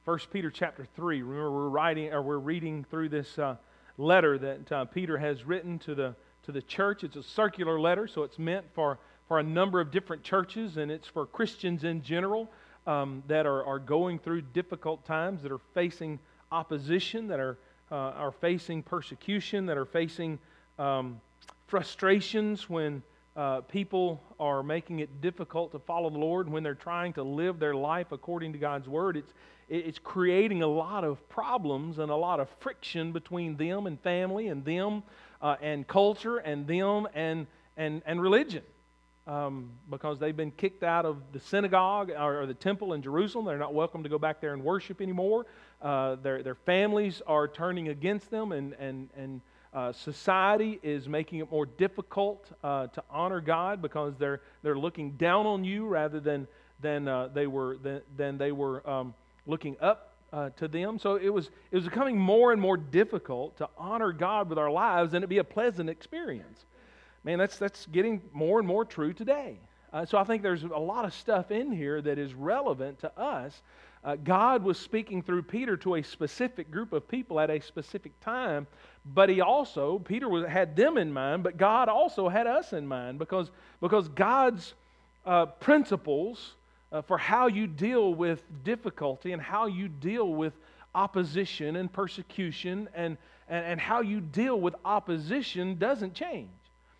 1 Peter chapter 3. Remember, we're reading through this letter that Peter has written to the church. It's a circular letter, so it's meant for a number of different churches, and it's for Christians in general that are going through difficult times, that are facing opposition, that are facing persecution, that are facing frustrations when people are making it difficult to follow the Lord, and when they're trying to live their life according to God's Word. It's creating a lot of problems and a lot of friction between them and family, and them and culture, and them and religion. Because they've been kicked out of the synagogue or the temple in Jerusalem. They're not welcome to go back there and worship anymore. Their families are turning against them, and society is making it more difficult to honor God because they're looking down on you rather than they were looking up to them. So it was becoming more and more difficult to honor God with our lives and it be a pleasant experience. Man, that's getting more and more true today. So I think there's a lot of stuff in here that is relevant to us. God was speaking through Peter to a specific group of people at a specific time, but Peter had them in mind, but God also had us in mind because God's principles for how you deal with difficulty and how you deal with opposition and persecution and how you deal with opposition doesn't change.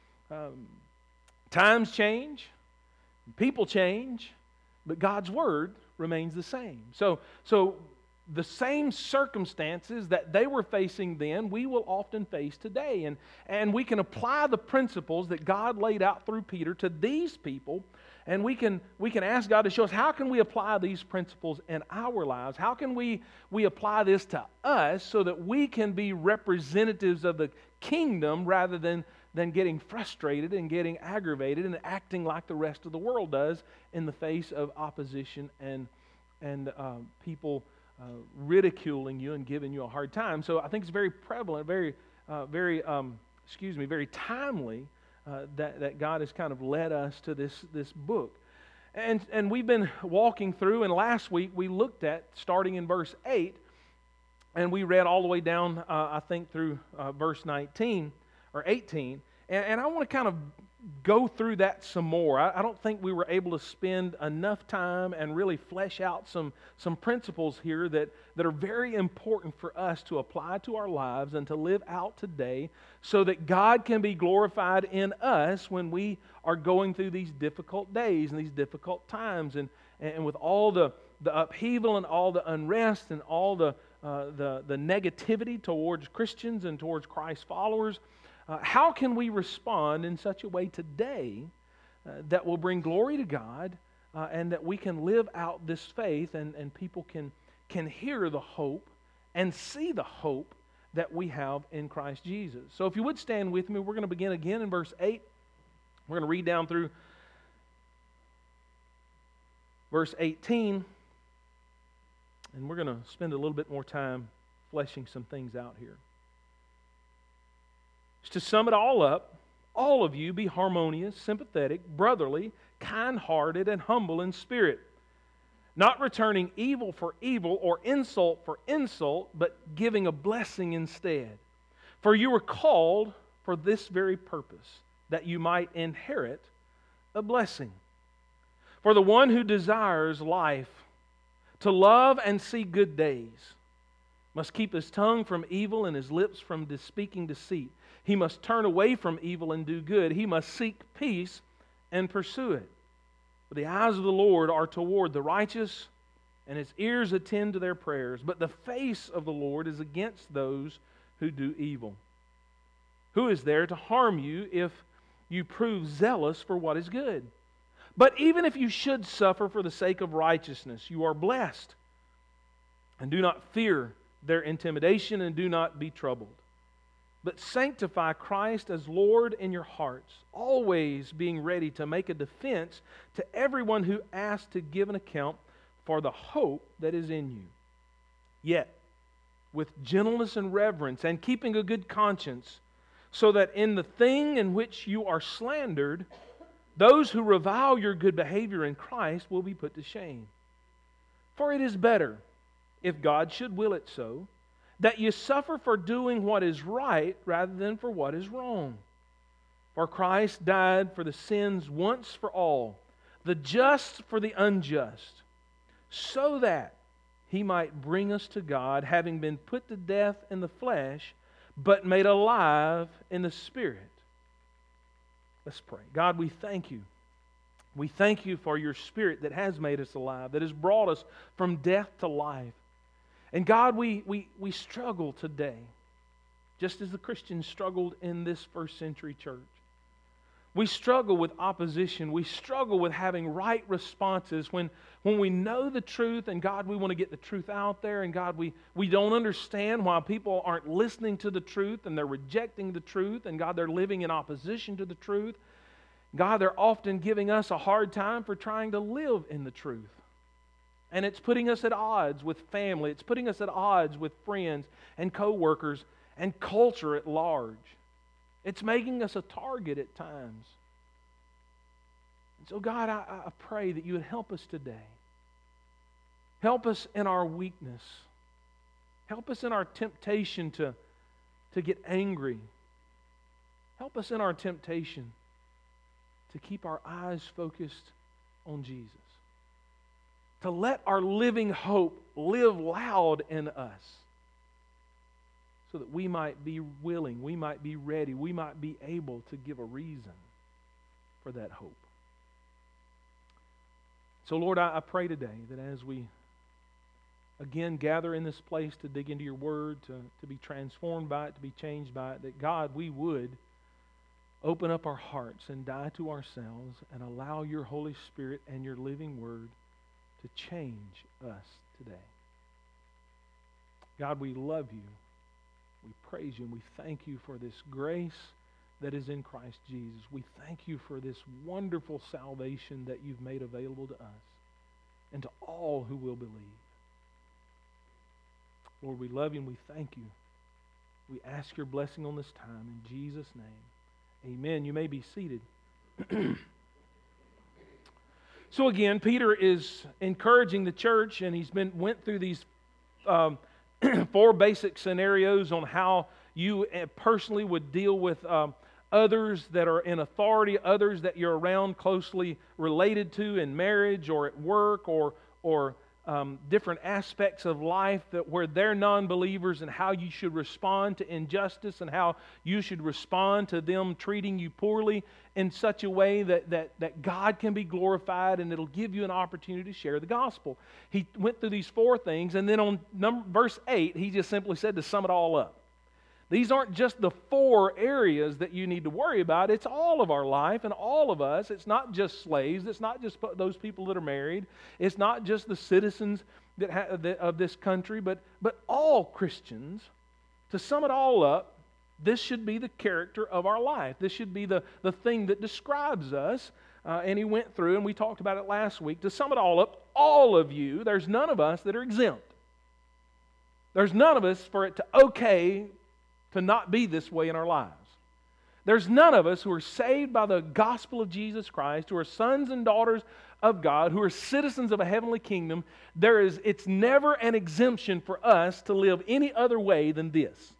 Times change, people change, but God's Word remains the same. So the same circumstances that they were facing then, we will often face today. And we can apply the principles that God laid out through Peter to these people, and we can ask God to show us, how can we apply these principles in our lives? How can we apply this to us so that we can be representatives of the kingdom rather than getting frustrated and getting aggravated and acting like the rest of the world does in the face of opposition and people ridiculing you and giving you a hard time. So I think it's very prevalent, very timely that God has kind of led us to this book. And we've been walking through, and last week we looked at, starting in verse 8, and we read all the way down, I think, through verse 19 or 18. And I want to kind of go through that some more. I don't think we were able to spend enough time and really flesh out some principles here that are very important for us to apply to our lives and to live out today so that God can be glorified in us when we are going through these difficult days and these difficult times. And with all the upheaval and all the unrest and all the negativity towards Christians and towards Christ's followers, how can we respond in such a way today that will bring glory to God and that we can live out this faith and people can hear the hope and see the hope that we have in Christ Jesus? So if you would stand with me, we're going to begin again in verse 8. We're going to read down through verse 18, and we're going to spend a little bit more time fleshing some things out here. To sum it all up, all of you be harmonious, sympathetic, brotherly, kind-hearted, and humble in spirit, not returning evil for evil or insult for insult, but giving a blessing instead. For you were called for this very purpose, that you might inherit a blessing. For the one who desires life, to love and see good days, must keep his tongue from evil and his lips from speaking deceit. He must turn away from evil and do good. He must seek peace and pursue it. For the eyes of the Lord are toward the righteous, and His ears attend to their prayers. But the face of the Lord is against those who do evil. Who is there to harm you if you prove zealous for what is good? But even if you should suffer for the sake of righteousness, you are blessed. And do not fear their intimidation, and do not be troubled. But sanctify Christ as Lord in your hearts, always being ready to make a defense to everyone who asks to give an account for the hope that is in you. Yet, with gentleness and reverence, and keeping a good conscience, so that in the thing in which you are slandered, those who revile your good behavior in Christ will be put to shame. For it is better, if God should will it so, that you suffer for doing what is right rather than for what is wrong. For Christ died for the sins once for all, the just for the unjust, so that He might bring us to God, having been put to death in the flesh, but made alive in the Spirit. Let's pray. God, we thank You. We thank You for Your Spirit that has made us alive, that has brought us from death to life. And God, we struggle today, just as the Christians struggled in this first century church. We struggle with opposition. We struggle with having right responses when we know the truth, and God, we want to get the truth out there, and God, we don't understand why people aren't listening to the truth, and they're rejecting the truth, and God, they're living in opposition to the truth. God, they're often giving us a hard time for trying to live in the truth. And it's putting us at odds with family. It's putting us at odds with friends and co-workers and culture at large. It's making us a target at times. And so God, I pray that You would help us today. Help us in our weakness. Help us in our temptation to get angry. Help us in our temptation to keep our eyes focused on Jesus. To let our living hope live loud in us, so that we might be willing, we might be ready, we might be able to give a reason for that hope. So Lord, I pray today that as we again gather in this place to dig into Your Word, to be transformed by it, to be changed by it, that God, we would open up our hearts and die to ourselves and allow Your Holy Spirit and Your living Word to change us today. God, we love You. We praise You and we thank You for this grace that is in Christ Jesus. We thank You for this wonderful salvation that You've made available to us and to all who will believe. Lord, we love You and we thank You. We ask Your blessing on this time in Jesus' name. Amen. You may be seated. So again, Peter is encouraging the church, and he's went through these 4 basic scenarios on how you personally would deal with others that are in authority, others that you're around closely related to in marriage or at work or different aspects of life where they're non-believers, and how you should respond to injustice and how you should respond to them treating you poorly in such a way that God can be glorified, and it'll give you an opportunity to share the gospel. He went through these 4 things, and then on verse 8, he just simply said to sum it all up. These aren't just the 4 areas that you need to worry about. It's all of our life and all of us. It's not just slaves. It's not just those people that are married. It's not just the citizens of this country, but all Christians. To sum it all up, this should be the character of our life. This should be the thing that describes us. And he went through, and we talked about it last week. To sum it all up, all of you, there's none of us that are exempt. There's none of us for it to not be this way in our lives. There's none of us who are saved by the gospel of Jesus Christ, who are sons and daughters of God, who are citizens of a heavenly kingdom. It's never an exemption for us to live any other way than this.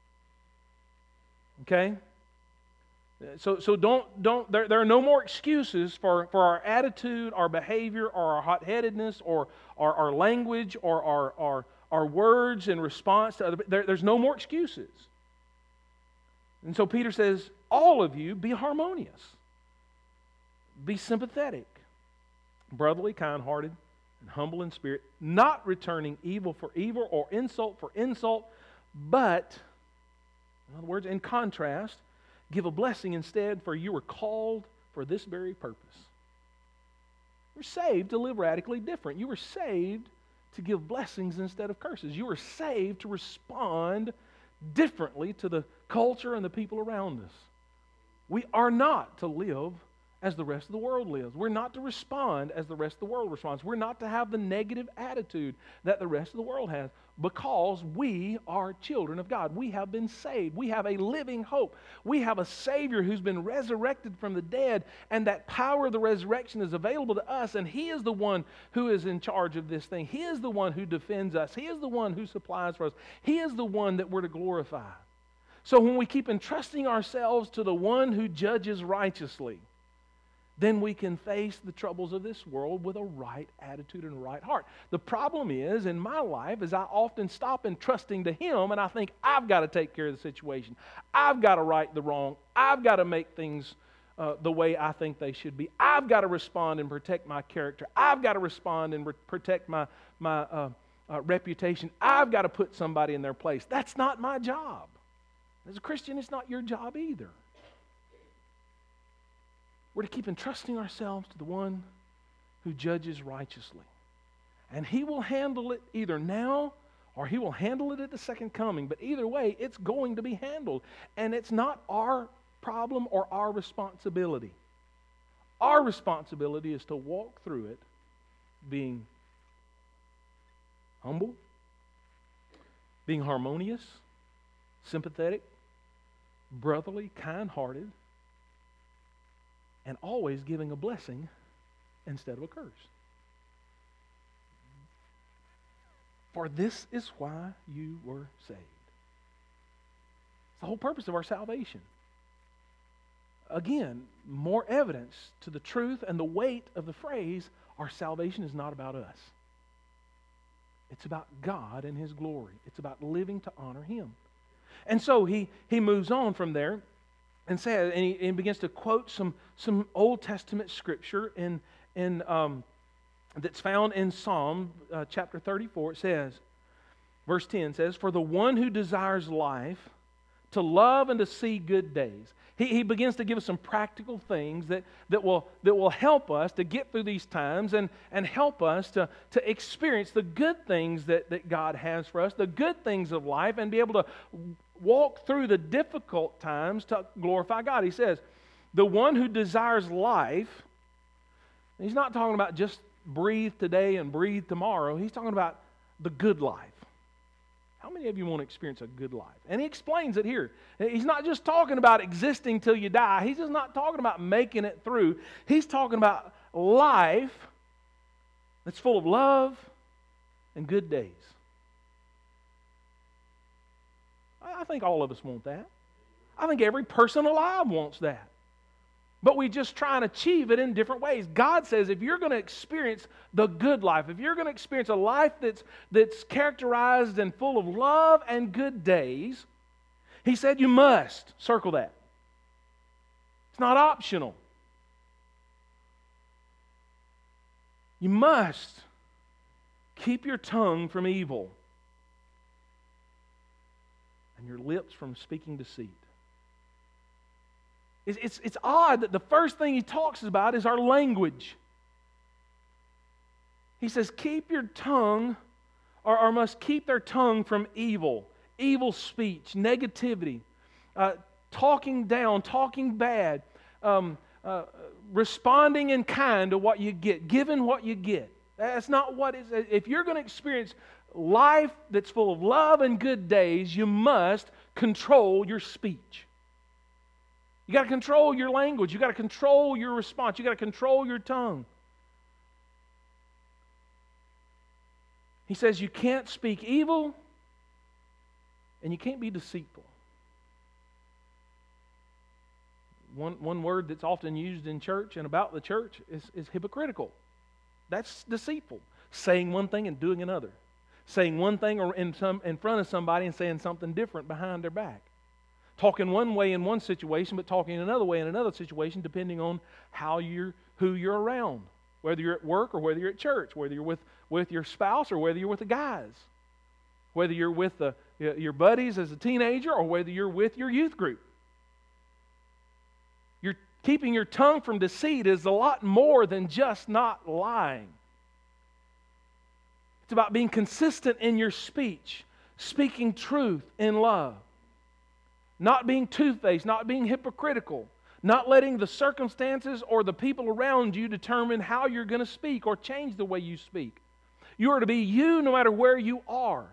Okay? So there are no more excuses for our attitude, our behavior, or our hot-headedness, or our language, or our words in response to other people. There's no more excuses. And so Peter says, all of you be harmonious. Be sympathetic, brotherly, kind-hearted, and humble in spirit, not returning evil for evil or insult for insult, but, in other words, in contrast, give a blessing instead, for you were called for this very purpose. You're saved to live radically different. You were saved to give blessings instead of curses. You were saved to respond differently to the culture and the people around us. We are not to live as the rest of the world lives. We're not to respond as the rest of the world responds. We're not to have the negative attitude that the rest of the world has, because we are children of God. We have been saved. We have a living hope. We have a Savior who's been resurrected from the dead, and that power of the resurrection is available to us, and He is the one who is in charge of this thing. He is the one who defends us. He is the one who supplies for us. He is the one that we're to glorify. So when we keep entrusting ourselves to the one who judges righteously, then we can face the troubles of this world with a right attitude and a right heart. The problem is, in my life, is I often stop entrusting to Him, and I think I've got to take care of the situation. I've got to right the wrong. I've got to make things the way I think they should be. I've got to respond and protect my character. I've got to respond and protect my reputation. I've got to put somebody in their place. That's not my job. As a Christian, it's not your job either. We're to keep entrusting ourselves to the one who judges righteously. And He will handle it either now or He will handle it at the second coming. But either way, it's going to be handled. And it's not our problem or our responsibility. Our responsibility is to walk through it being humble, being harmonious, sympathetic, brotherly, kind-hearted, and always giving a blessing instead of a curse. For this is why you were saved. It's the whole purpose of our salvation. Again, more evidence to the truth and the weight of the phrase, our salvation is not about us. It's about God and His glory. It's about living to honor Him. And so he moves on from there and says, and he begins to quote some Old Testament scripture that's found in Psalm chapter 34. It says, verse 10 says, "For the one who desires life, to love and to see good days." He begins to give us some practical things that will help us to get through these times and help us to experience the good things that God has for us, the good things of life, and be able to walk through the difficult times to glorify God. He says, the one who desires life, He's not talking about just breathe today and breathe tomorrow. He's talking about the good life. How many of you want to experience a good life? And He explains it here. He's not just talking about existing till you die. He's just not talking about making it through. He's talking about life that's full of love and good days. I think all of us want that. I think every person alive wants that. But we just try and achieve it in different ways. God says if you're going to experience the good life, if you're going to experience a life that's characterized and full of love and good days, He said you must. Circle that. It's not optional. You must keep your tongue from evil and your lips from speaking deceit. It's odd that the first thing He talks about is our language. He says, keep your tongue, or must keep their tongue from evil speech, negativity, talking down, talking bad, responding in kind to what you get, giving what you get. That's not what it is. If you're going to experience life that's full of love and good days, you must control your speech. You got to control your language. You got to control your response. You got to control your tongue. He says you can't speak evil and you can't be deceitful. One word that's often used in church and about the church is hypocritical. That's deceitful. Saying one thing and doing another. Saying one thing or in front of somebody and saying something different behind their back. Talking one way in one situation, but talking another way in another situation, depending on who you're around. Whether you're at work or whether you're at church, whether you're with your spouse or whether you're with the guys, whether you're with your buddies as a teenager or whether you're with your youth group. You're keeping your tongue from deceit is a lot more than just not lying. It's about being consistent in your speech, speaking truth in love. Not being two-faced, not being hypocritical, Not letting the circumstances or the people around you determine how you're going to speak or change the way you speak. You are to be you no matter where you are.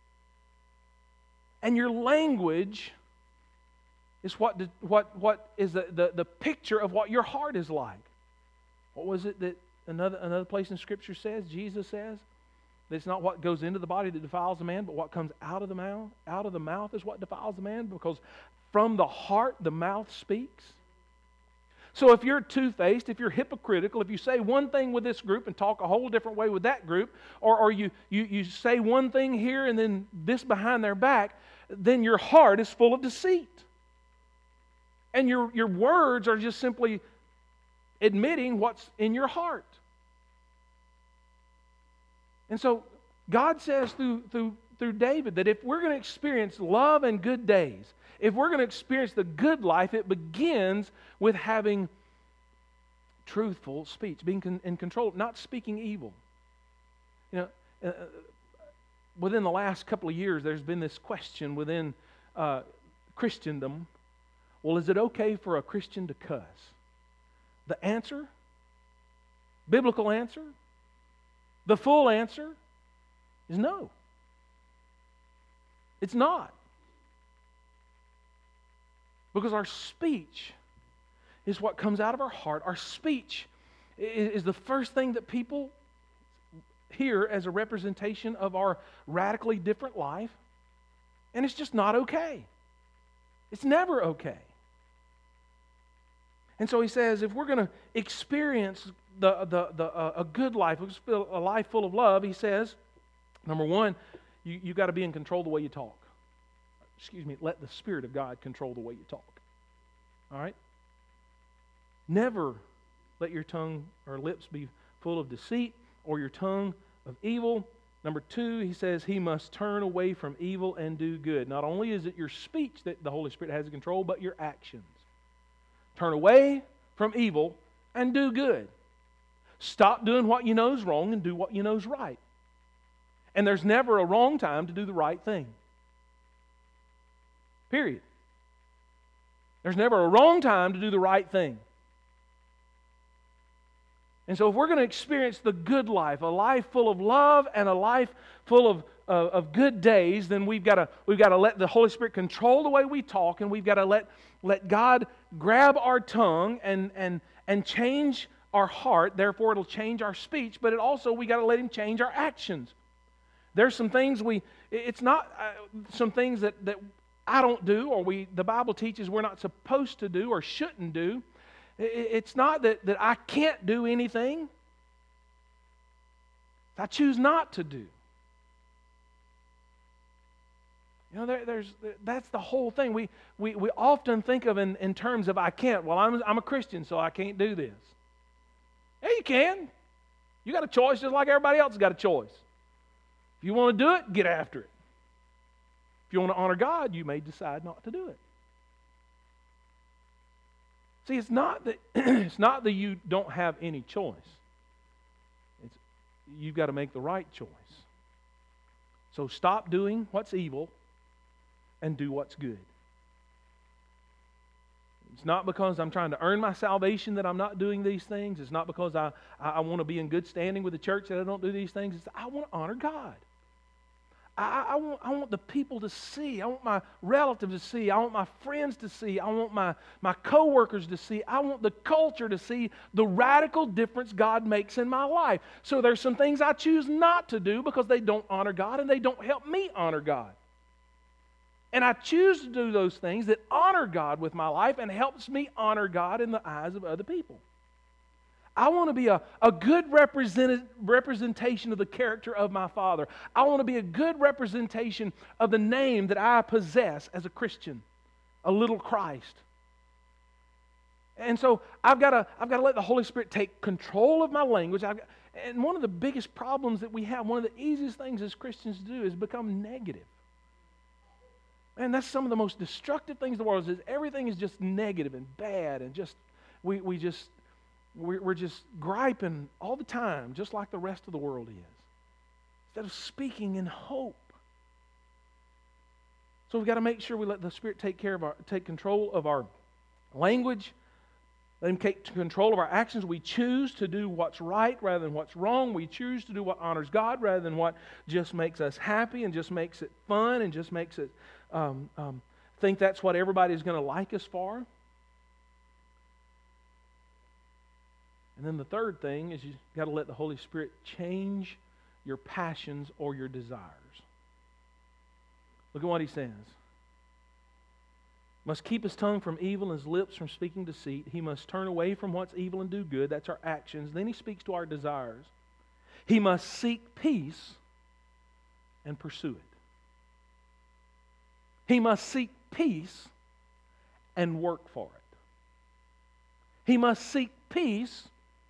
And your language is what is the picture of what your heart is like. What was it that another place in Scripture says, Jesus says? That it's not what goes into the body that defiles a man, but what comes out of the mouth. Out of the mouth is what defiles a man, because from the heart the mouth speaks. So if you're two-faced, if you're hypocritical, if you say one thing with this group and talk a whole different way with that group, or you say one thing here and then this behind their back, then your heart is full of deceit. And your words are just simply admitting what's in your heart. And so God says through David that if we're going to experience love and good days, if we're going to experience the good life, it begins with having truthful speech, being in control, not speaking evil. You know, within the last couple of years, there's been this question within Christendom. Well, is it okay for a Christian to cuss? The answer, biblical answer, the full answer is no. It's not. Because our speech is what comes out of our heart. Our speech is the first thing that people hear as a representation of our radically different life. And it's just not okay. It's never okay. And so he says, if we're going to experience a good life, a life full of love, he says, number one, you've got to be in control of the way you talk. Let the Spirit of God control the way you talk. All right? Never let your tongue or lips be full of deceit or your tongue of evil. Number two, he says he must turn away from evil and do good. Not only is it your speech that the Holy Spirit has control, but your actions. Turn away from evil and do good. Stop doing what you know is wrong and do what you know is right. And there's never a wrong time to do the right thing. Period. There's never a wrong time to do the right thing. And so if we're going to experience the good life, a life full of love and a life full of good days, then we've got to let the Holy Spirit control the way we talk, and we've got to let God grab our tongue and change our heart. Therefore, it'll change our speech, but we got to let Him change our actions. There's some things it's not some things that I don't do, or the Bible teaches we're not supposed to do or shouldn't do. It's not that I can't do anything. I choose not to do. You know, that's the whole thing. We often think of in terms of I can't. Well, I'm a Christian, so I can't do this. Yeah, you can. You got a choice just like everybody else has got a choice. If you want to do it, get after it. If you want to honor God, you may decide not to do it. See, it's not that you don't have any choice. You've got to make the right choice. So stop doing what's evil and do what's good. It's not because I'm trying to earn my salvation that I'm not doing these things. It's not because I want to be in good standing with the church that I don't do these things. It's I want to honor God. I want the people to see. I want my relatives to see. I want my friends to see. I want my co-workers to see. I want the culture to see the radical difference God makes in my life. So there's some things I choose not to do because they don't honor God and they don't help me honor God. And I choose to do those things that honor God with my life and helps me honor God in the eyes of other people. I want to be a good representation of the character of my Father. I want to be a good representation of the name that I possess as a Christian, a little Christ. And so I've got to let the Holy Spirit take control of my language. And one of the biggest problems that we have, one of the easiest things as Christians to do is become negative. And that's some of the most destructive things in the world is everything is just negative and bad and just we're just griping all the time, just like the rest of the world is, instead of speaking in hope. So we've got to make sure we let the Spirit take control of our language, Let Him take control of our actions. We choose to do what's right rather than what's wrong. We choose to do what honors God rather than what just makes us happy and just makes it fun and just makes it think that's what everybody's going to like us for. And then the third thing is you've got to let the Holy Spirit change your passions or your desires. Look at what he says. Must keep his tongue from evil and his lips from speaking deceit. He must turn away from what's evil and do good. That's our actions. Then he speaks to our desires. He must seek peace and pursue it. He must seek peace and work for it. He must seek peace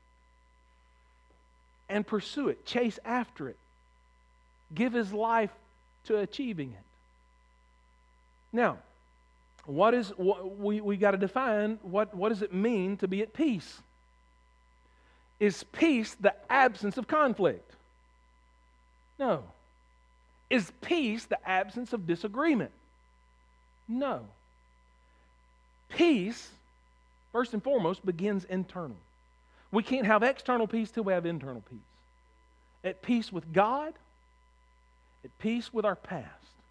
and pursue it. Chase after it. Give his life to achieving it. Now, we got to define what does it mean to be at peace? Is peace the absence of conflict? No. Is peace the absence of disagreement? No. Peace, first and foremost, begins internal. We can't have external peace till we have internal peace. At peace with God, at peace with our past.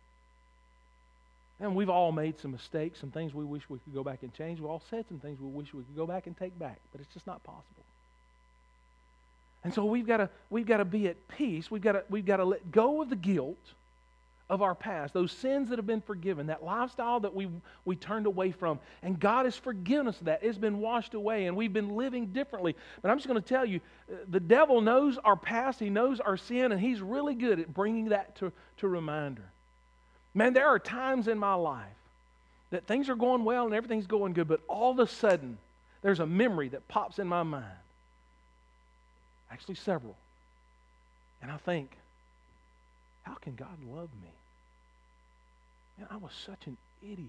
And we've all made some mistakes, some things we wish we could go back and change. We've all said some things we wish we could go back and take back, but it's just not possible. And so we've got to be at peace. We've got to let go of the guilt of our past, those sins that have been forgiven, that lifestyle that we turned away from. And God has forgiven us of that. It's been washed away, and we've been living differently. But I'm just going to tell you, the devil knows our past, he knows our sin, and he's really good at bringing that to reminder. Man, there are times in my life that things are going well and everything's going good, but all of a sudden, there's a memory that pops in my mind. Actually, several. And I think, how can God love me? Man, I was such an idiot.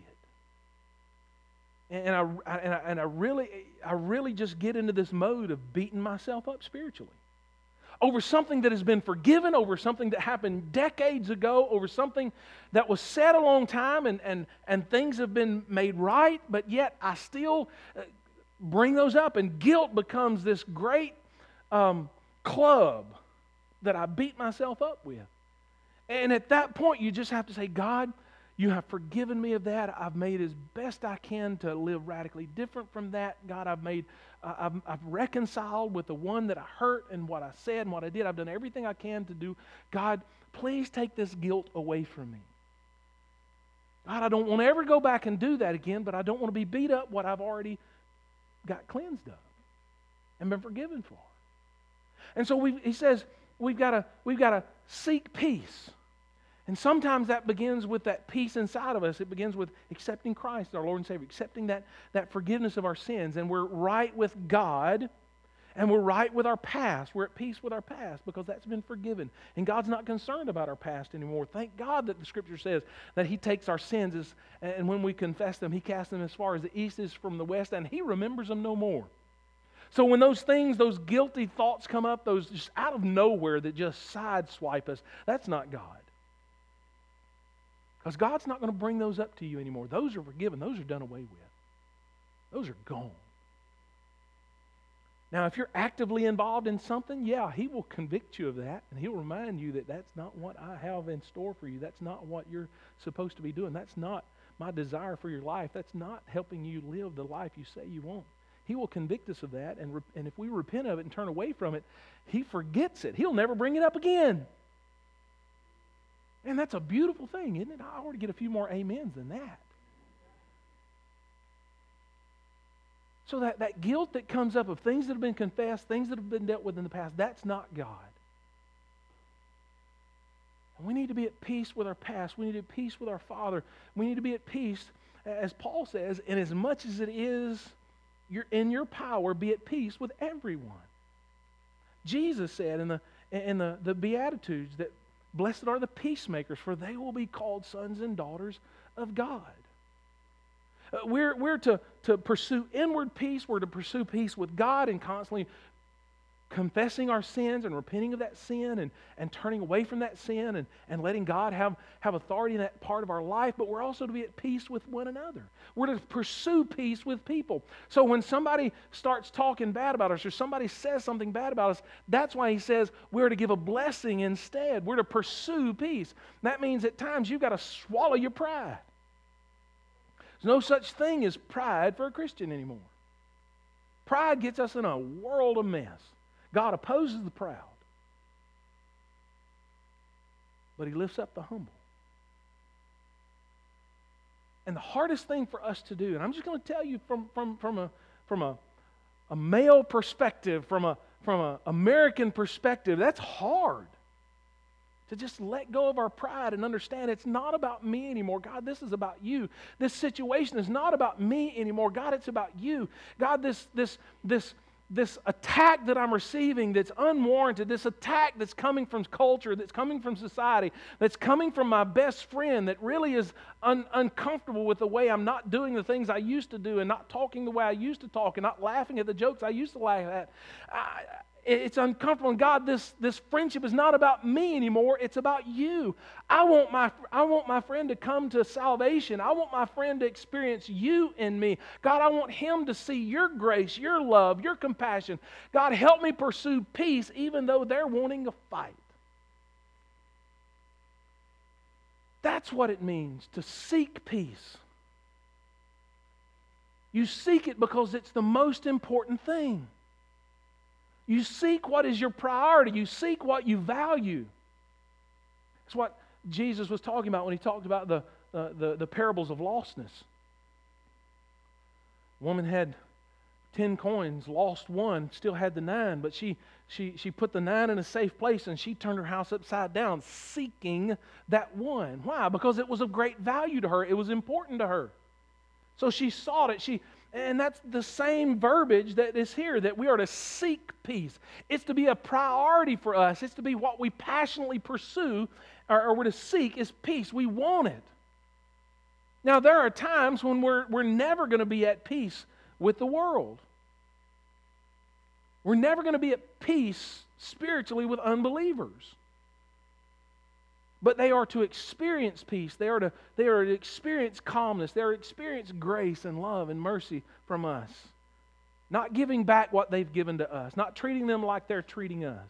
And I really just get into this mode of beating myself up spiritually. Over something that has been forgiven, over something that happened decades ago, over something that was said a long time and things have been made right, but yet I still bring those up, and guilt becomes this great club that I beat myself up with. And at that point, you just have to say, God, you have forgiven me of that. I've made as best I can to live radically different from that. God, I've reconciled with the one that I hurt and what I said and what I did. I've done everything I can to do. God, please take this guilt away from me. God, I don't want to ever go back and do that again, but I don't want to be beat up what I've already got cleansed of and been forgiven for. And so he says we've got to seek peace. And sometimes that begins with that peace inside of us. It begins with accepting Christ, our Lord and Savior, accepting that forgiveness of our sins. And we're right with God, and we're right with our past. We're at peace with our past because that's been forgiven. And God's not concerned about our past anymore. Thank God that the Scripture says that He takes our sins, and when we confess them, He casts them as far as the east is from the west, and He remembers them no more. So when those things, those guilty thoughts come up, those just out of nowhere that just sideswipe us, that's not God. Because God's not going to bring those up to you anymore. Those are forgiven. Those are done away with. Those are gone. Now, if you're actively involved in something, yeah, He will convict you of that, and He'll remind you that that's not what I have in store for you. That's not what you're supposed to be doing. That's not my desire for your life. That's not helping you live the life you say you want. He will convict us of that, and if we repent of it and turn away from it, He forgets it. He'll never bring it up again. And that's a beautiful thing, isn't it? I ought to get a few more amens than that. So that guilt that comes up of things that have been confessed, things that have been dealt with in the past, that's not God. And we need to be at peace with our past. We need to be at peace with our Father. We need to be at peace, as Paul says, and as much as it is in your power, be at peace with everyone. Jesus said in the Beatitudes that blessed are the peacemakers, for they will be called sons and daughters of God. We're to pursue inward peace. We're to pursue peace with God and constantly confessing our sins and repenting of that sin and turning away from that sin and letting God have authority in that part of our life, but we're also to be at peace with one another. We're to pursue peace with people. So when somebody starts talking bad about us or somebody says something bad about us, that's why he says we're to give a blessing instead. We're to pursue peace. That means at times you've got to swallow your pride. There's no such thing as pride for a Christian anymore. Pride gets us in a world of mess. God opposes the proud, but He lifts up the humble. And the hardest thing for us to do, and I'm just going to tell you from a male perspective, from a American perspective, that's hard. To just let go of our pride and understand it's not about me anymore. God, this is about you. This situation is not about me anymore. God, it's about you. God, this attack that I'm receiving that's unwarranted, this attack that's coming from culture, that's coming from society, that's coming from my best friend that really is uncomfortable with the way I'm not doing the things I used to do and not talking the way I used to talk and not laughing at the jokes I used to laugh at. It's uncomfortable. And God, this friendship is not about me anymore. It's about you. I want my friend to come to salvation. I want my friend to experience you in me. God, I want him to see your grace, your love, your compassion. God, help me pursue peace even though they're wanting a fight. That's what it means to seek peace. You seek it because it's the most important thing. You seek what is your priority. You seek what you value. That's what Jesus was talking about when He talked about the parables of lostness. A woman had 10 coins, lost one, still had the 9, but she put the 9 in a safe place and she turned her house upside down seeking that one. Why? Because it was of great value to her. It was important to her. So she sought it. And that's the same verbiage that is here, that we are to seek peace. It's to be a priority for us. It's to be what we passionately pursue, or we're to seek is peace. We want it. Now, there are times when we're never going to be at peace with the world. We're never going to be at peace spiritually with unbelievers. But they are to experience peace. They are to experience calmness. They are to experience grace and love and mercy from us. Not giving back what they've given to us. Not treating them like they're treating us.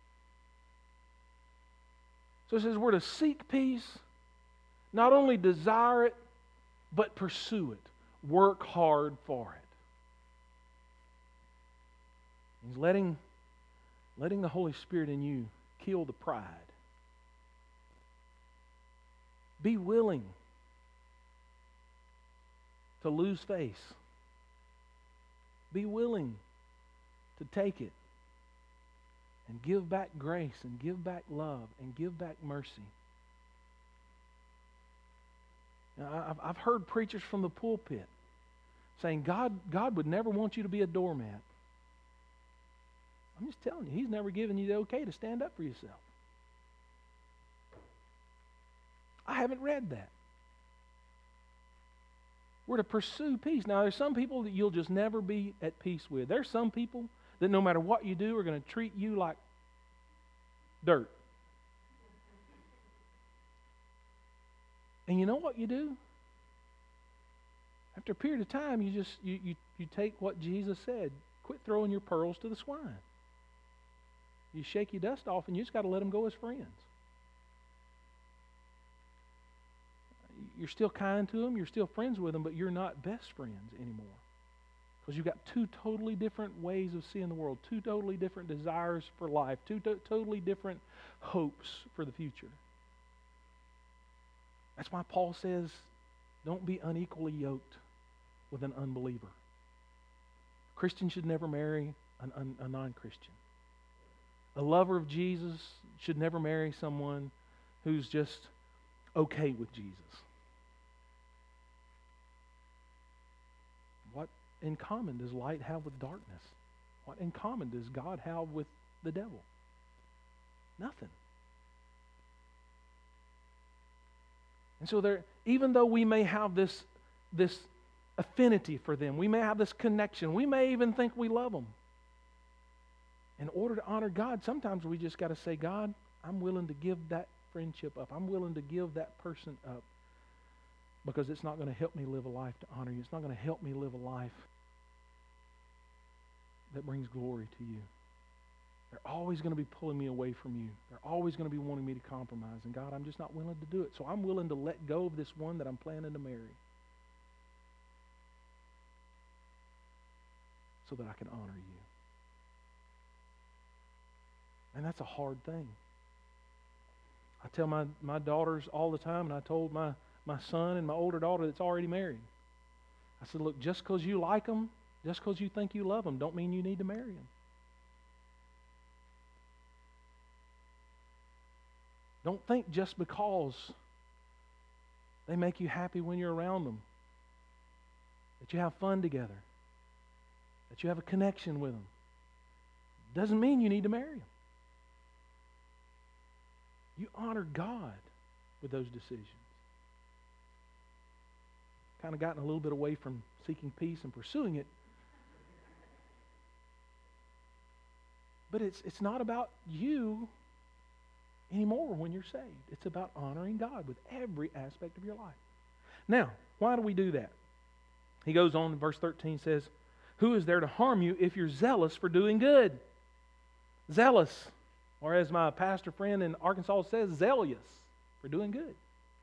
So it says we're to seek peace. Not only desire it, but pursue it. Work hard for it. He's letting the Holy Spirit in you kill the pride. Be willing to lose face. Be willing to take it and give back grace and give back love and give back mercy. Now, I've heard preachers from the pulpit saying God would never want you to be a doormat. I'm just telling you, He's never given you the okay to stand up for yourself. I haven't read that. We're to pursue peace. Now, there's some people that you'll just never be at peace with. There's some people that no matter what you do are going to treat you like dirt. And you know what you do? After a period of time, you take what Jesus said. Quit throwing your pearls to the swine. You shake your dust off and you just got to let them go as friends. You're still kind to them, you're still friends with them, but you're not best friends anymore. Because you've got two totally different ways of seeing the world, two totally different desires for life, two totally different hopes for the future. That's why Paul says, don't be unequally yoked with an unbeliever. A Christian should never marry a non-Christian. A lover of Jesus should never marry someone who's just okay with Jesus. What in common does light have with darkness? What in common does God have with the devil? Nothing. And so even though we may have this affinity for them, we may have this connection, we may even think we love them, In order to honor God, sometimes we just got to say, God, I'm willing to give that friendship up. I'm willing to give that person up because it's not going to help me live a life to honor you. It's not going to help me live a life that brings glory to you. They're always going to be pulling me away from you. They're always going to be wanting me to compromise. And God, I'm just not willing to do it. So I'm willing to let go of this one that I'm planning to marry so that I can honor you. And that's a hard thing. I tell my daughters all the time, and I told my son and my older daughter that's already married. I said, look, just because you like them, just because you think you love them, don't mean you need to marry them. Don't think just because they make you happy when you're around them, that you have fun together, that you have a connection with them, doesn't mean you need to marry them. You honor God with those decisions. Kind of gotten a little bit away from seeking peace and pursuing it. But it's not about you anymore when you're saved. It's about honoring God with every aspect of your life. Now, why do we do that? He goes on in verse 13, says, who is there to harm you if you're zealous for doing good? Zealous. Or as my pastor friend in Arkansas says, zealous for doing good.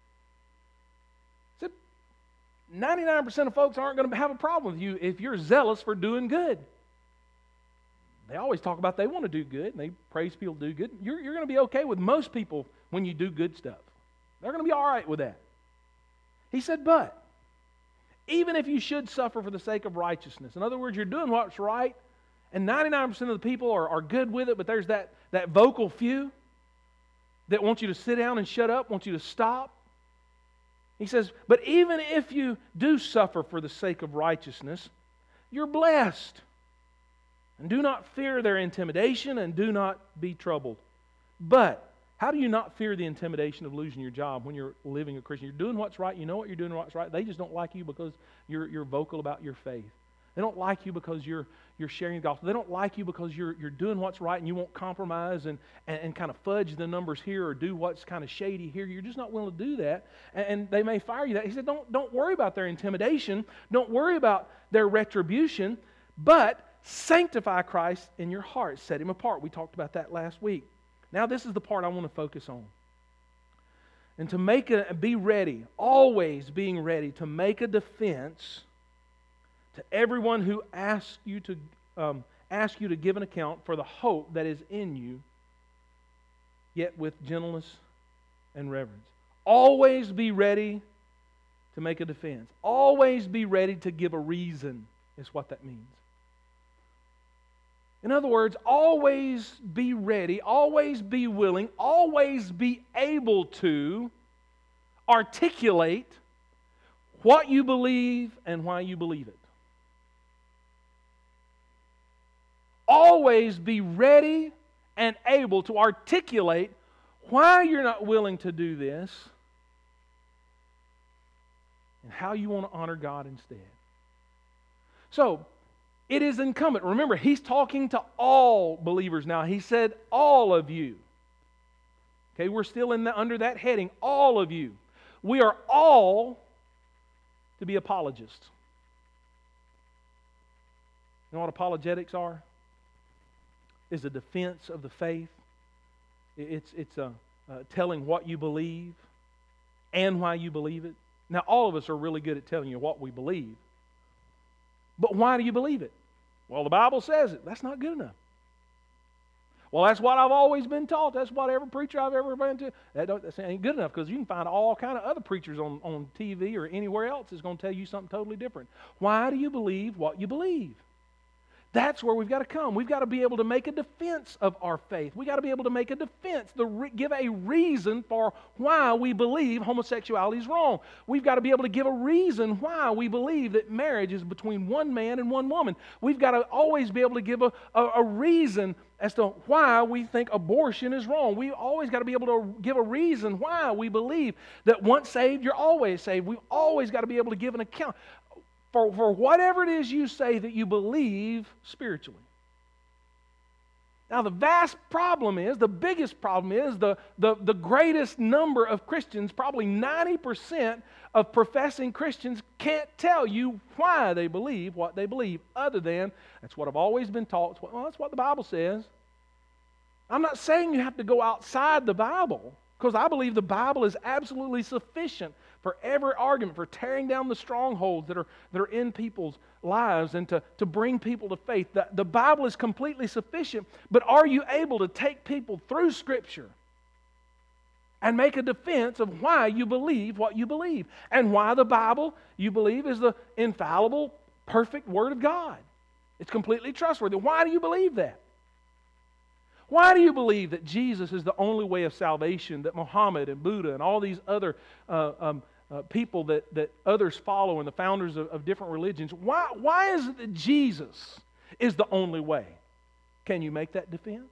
So 99% of folks aren't going to have a problem with you if you're zealous for doing good. They always talk about they want to do good, and they praise people do good. You're going to be okay with most people when you do good stuff. They're going to be all right with that. He said, but even if you should suffer for the sake of righteousness, in other words, you're doing what's right, and 99% of the people are good with it, but there's that vocal few that want you to sit down and shut up, want you to stop. He says, but even if you do suffer for the sake of righteousness, you're blessed. And do not fear their intimidation, and do not be troubled. But how do you not fear the intimidation of losing your job when you're living a Christian? You're doing what's right. You know what you're doing what's right. They just don't like you because you're vocal about your faith. They don't like you because you're sharing the gospel. They don't like you because you're doing what's right and you won't compromise and kind of fudge the numbers here or do what's kind of shady here. You're just not willing to do that. And they may fire you that. He said, don't worry about their intimidation. Don't worry about their retribution. But sanctify Christ in your heart. Set Him apart. We talked about that last week. Now this is the part I want to focus on. And to be ready, always being ready to make a defense to everyone who asks you to give an account for the hope that is in you, yet with gentleness and reverence. Always be ready to make a defense. Always be ready to give a reason is what that means. In other words, always be ready, always be willing, always be able to articulate what you believe and why you believe it. Always be ready and able to articulate why you're not willing to do this and how you want to honor God instead. So, it is incumbent. Remember, he's talking to all believers now. He said, all of you. Okay, we're still under that heading, all of you. We are all to be apologists. You know what apologetics are? Is a defense of the faith. It's telling what you believe and why you believe it. Now, all of us are really good at telling you what we believe. But why do you believe it? Well, the Bible says it. That's not good enough. Well, that's what I've always been taught. That's what every preacher I've ever been to. That ain't good enough, because you can find all kind of other preachers on TV or anywhere else that's going to tell you something totally different. Why do you believe what you believe? That's where we've got to come. We've got to be able to make a defense of our faith. We've got to be able to make a defense, give a reason for why we believe homosexuality is wrong. We've got to be able to give a reason why we believe that marriage is between one man and one woman. We've got to always be able to give a reason as to why we think abortion is wrong. We've always got to be able to give a reason why we believe that once saved, you're always saved. We've always got to be able to give an account for whatever it is you say that you believe spiritually. Now, the vast problem is, the biggest problem is, the greatest number of Christians, probably 90% of professing Christians, can't tell you why they believe what they believe, other than, that's what I've always been taught, well, that's what the Bible says. I'm not saying you have to go outside the Bible, because I believe the Bible is absolutely sufficient for every argument, for tearing down the strongholds that are in people's lives and to bring people to faith. The Bible is completely sufficient, but are you able to take people through Scripture and make a defense of why you believe what you believe and why the Bible, you believe, is the infallible, perfect Word of God? It's completely trustworthy. Why do you believe that? Why do you believe that Jesus is the only way of salvation, that Muhammad and Buddha and all these other people that others follow and the founders of different religions, why is it that Jesus is the only way? Can you make that defense?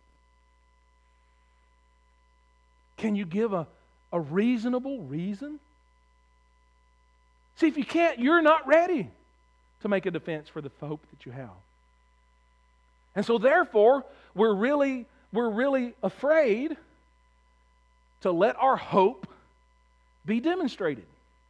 Can you give a reasonable reason? See, if you can't, you're not ready to make a defense for the hope that you have. And so therefore, we're really afraid to let our hope be demonstrated.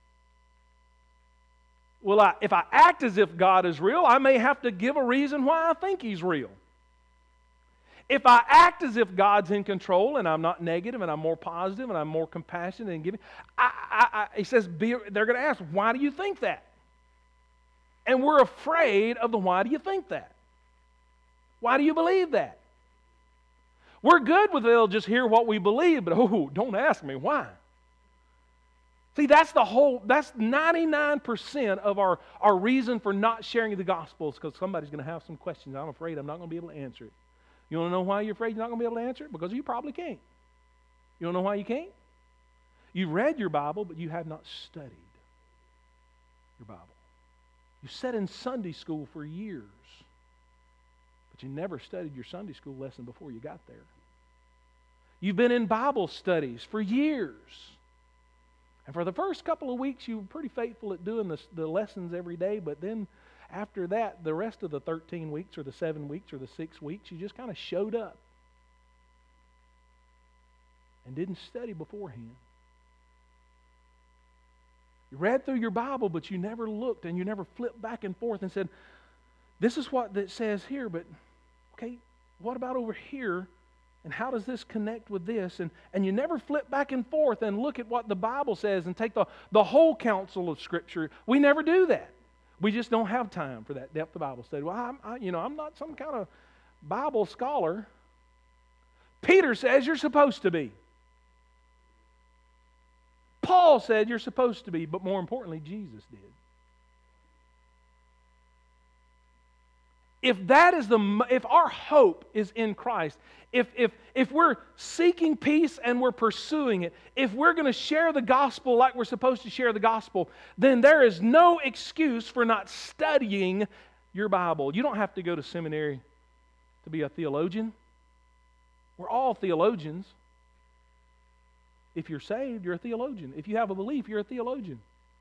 Well, if I act as if God is real, I may have to give a reason why I think He's real. If I act as if God's in control and I'm not negative and I'm more positive and I'm more compassionate and giving, he says, they're going to ask, why do you think that? And we're afraid of the why do you think that? Why do you believe that? We're good with they'll just hear what we believe, but don't ask me why. See, that's 99% of our reason for not sharing the gospel, is because somebody's going to have some questions. I'm afraid I'm not going to be able to answer it. You want to know why you're afraid you're not going to be able to answer it? Because you probably can't. You want to know why you can't? You've read your Bible, but you have not studied your Bible. You sat in Sunday school for years, but you never studied your Sunday school lesson before you got there. You've been in Bible studies for years. And for the first couple of weeks, you were pretty faithful at doing the lessons every day, but then after that, the rest of the 13 weeks or the 7 weeks or the 6 weeks, you just kind of showed up and didn't study beforehand. You read through your Bible, but you never looked and you never flipped back and forth and said, this is what it says here, but okay, what about over here? And how does this connect with this? And you never flip back and forth and look at what the Bible says and take the whole counsel of Scripture. We never do that. We just don't have time for that depth of Bible study. Well, I'm not some kind of Bible scholar. Peter says you're supposed to be. Paul said you're supposed to be, but more importantly, Jesus did. If our hope is in Christ, if we're seeking peace and we're pursuing it, if we're going to share the gospel like we're supposed to share the gospel, then there is no excuse for not studying your Bible. You don't have to go to seminary to be a theologian. We're all theologians. If you're saved, you're a theologian. If you have a belief, you're a theologian.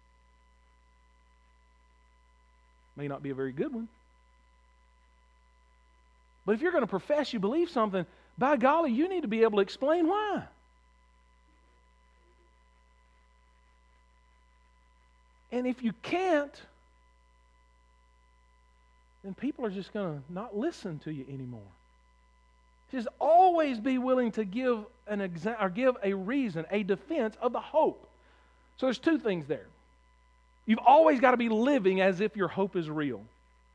May not be a very good one. But if you're going to profess you believe something, by golly, you need to be able to explain why. And if you can't, then people are just going to not listen to you anymore. Just always be willing to give give a reason, a defense of the hope. So there's two things there. You've always got to be living as if your hope is real.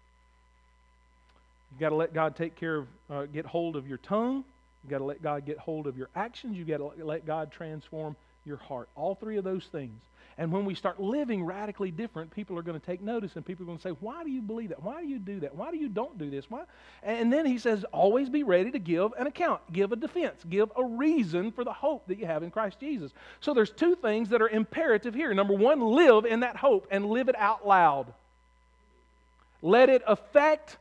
You've got to let God get hold of your tongue. You've got to let God get hold of your actions. You've got to let God transform your heart. All three of those things. And when we start living radically different, people are going to take notice and people are going to say, why do you believe that? Why do you do that? Why do you don't do this? Why? And then he says, always be ready to give an account, give a defense, give a reason for the hope that you have in Christ Jesus. So there's two things that are imperative here. Number one, live in that hope and live it out loud. Let it affect,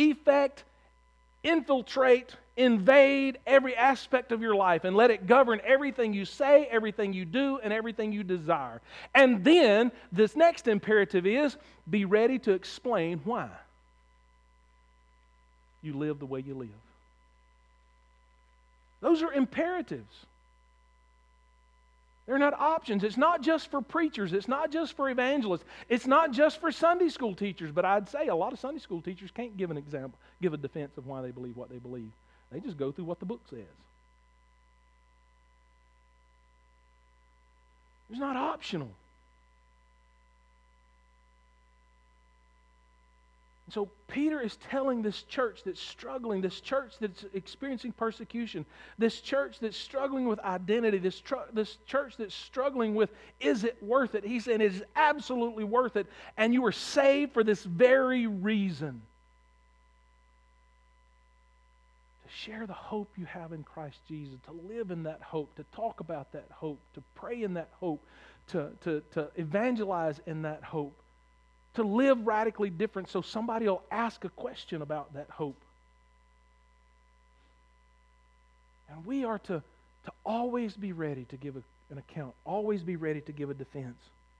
infiltrate, invade every aspect of your life and let it govern everything you say, everything you do, and everything you desire. And then this next imperative is be ready to explain why you live the way you live. Those are imperatives. They're not options. It's not just for preachers. It's not just for evangelists. It's not just for Sunday school teachers. But I'd say a lot of Sunday school teachers can't give an example, give a defense of why they believe what they believe. They just go through what the book says. It's not optional. So Peter is telling this church that's struggling, this church that's experiencing persecution, this church that's struggling with identity, this church that's struggling with, is it worth it? He's saying it is absolutely worth it, and you were saved for this very reason. To share the hope you have in Christ Jesus, to live in that hope, to talk about that hope, to pray in that hope, to evangelize in that hope. To live radically different so somebody will ask a question about that hope. And we are to always be ready to give an account, always be ready to give a defense.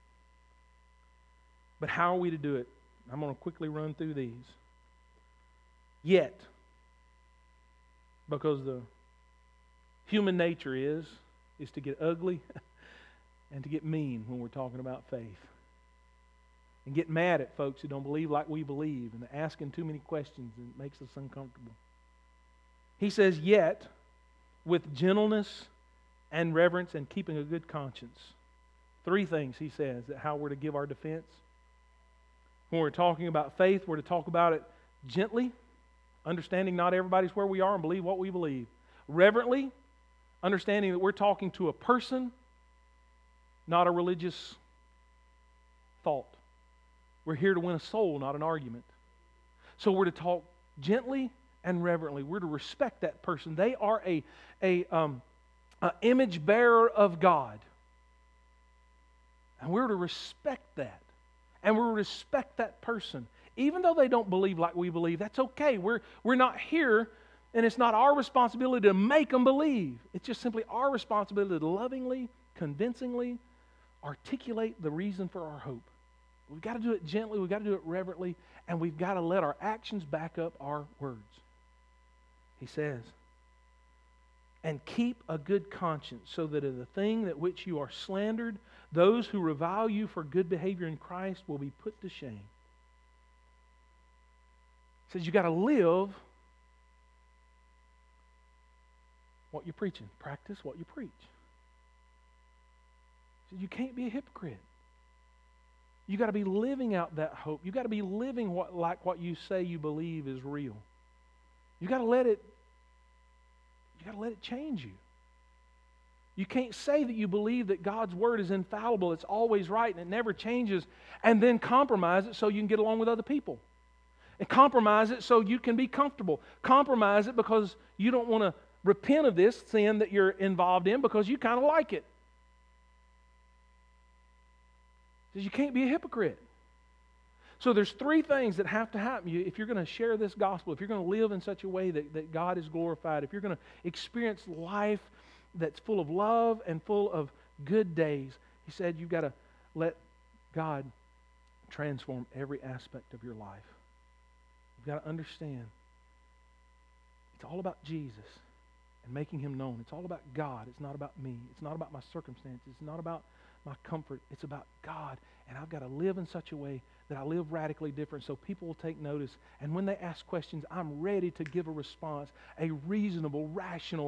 But how are we to do it? I'm going to quickly run through these. Yet, because the human nature is to get ugly and to get mean when we're talking about faith. And get mad at folks who don't believe like we believe and asking too many questions, and it makes us uncomfortable. He says, yet, with gentleness and reverence and keeping a good conscience. 3 things he says that how we're to give our defense. When we're talking about faith, we're to talk about it gently, understanding not everybody's where we are and believe what we believe. Reverently, understanding that we're talking to a person, not a religious thought. We're here to win a soul, not an argument. So we're to talk gently and reverently. We're to respect that person. They are a image bearer of God. And we're to respect that. And we're to respect that person. Even though they don't believe like we believe, that's okay. We're not here, and it's not our responsibility to make them believe. It's just simply our responsibility to lovingly, convincingly articulate the reason for our hope. We've got to do it gently, we've got to do it reverently, and we've got to let our actions back up our words. He says, and keep a good conscience, so that in the thing that which you are slandered, those who revile you for good behavior in Christ will be put to shame. He says you've got to live what you're preaching. Practice what you preach. He says you can't be a hypocrite. You've got to be living out that hope. You've got to be living like what you say you believe is real. You've got to let it change you. You can't say that you believe that God's Word is infallible, it's always right, and it never changes, and then compromise it so you can get along with other people. And compromise it so you can be comfortable. Compromise it because you don't want to repent of this sin that you're involved in because you kind of like it. You can't be a hypocrite. So there's 3 things that have to happen if you're going to share this gospel, if you're going to live in such a way that God is glorified, if you're going to experience life that's full of love and full of good days. He said you've got to let God transform every aspect of your life. You've got to understand it's all about Jesus and making Him known. It's all about God. It's not about me. It's not about my circumstances. It's not about my comfort. It's about God. And I've got to live in such a way that I live radically different so people will take notice. And when they ask questions, I'm ready to give a response, a reasonable, rational,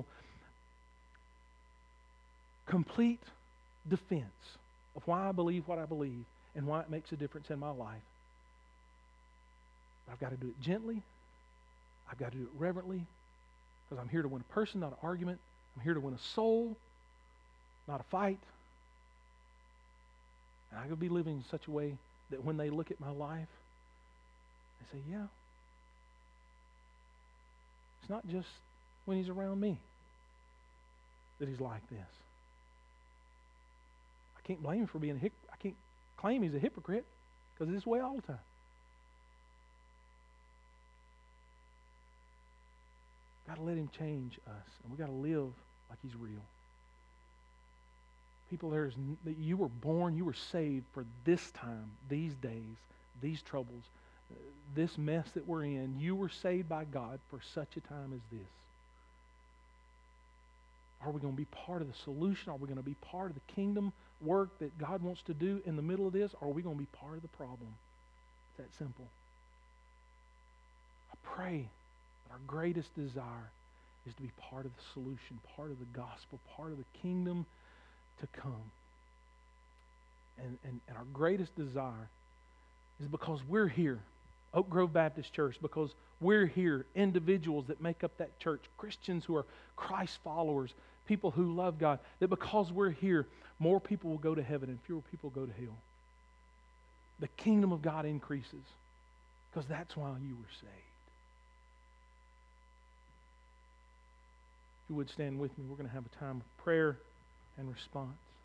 complete defense of why I believe what I believe and why it makes a difference in my life. But I've got to do it gently. I've got to do it reverently because I'm here to win a person, not an argument. I'm here to win a soul, not a fight. And I could be living in such a way that when they look at my life, they say, yeah, it's not just when he's around me that he's like this. I can't blame him for being I can't claim he's a hypocrite because it's this way all the time. Got to let him change us, and we got to live like he's real. People, that you were born, you were saved for this time, these days, these troubles, this mess that we're in. You were saved by God for such a time as this. Are we going to be part of the solution? Are we going to be part of the kingdom work that God wants to do in the middle of this? Or are we going to be part of the problem? It's that simple. I pray that our greatest desire is to be part of the solution, part of the gospel, part of the kingdom to come. And our greatest desire is because we're here, Oak Grove Baptist Church, because we're here, individuals that make up that church, Christians who are Christ followers, people who love God, that because we're here, more people will go to heaven and fewer people go to hell. The kingdom of God increases because that's why you were saved. If you would stand with me, we're going to have a time of prayer and response.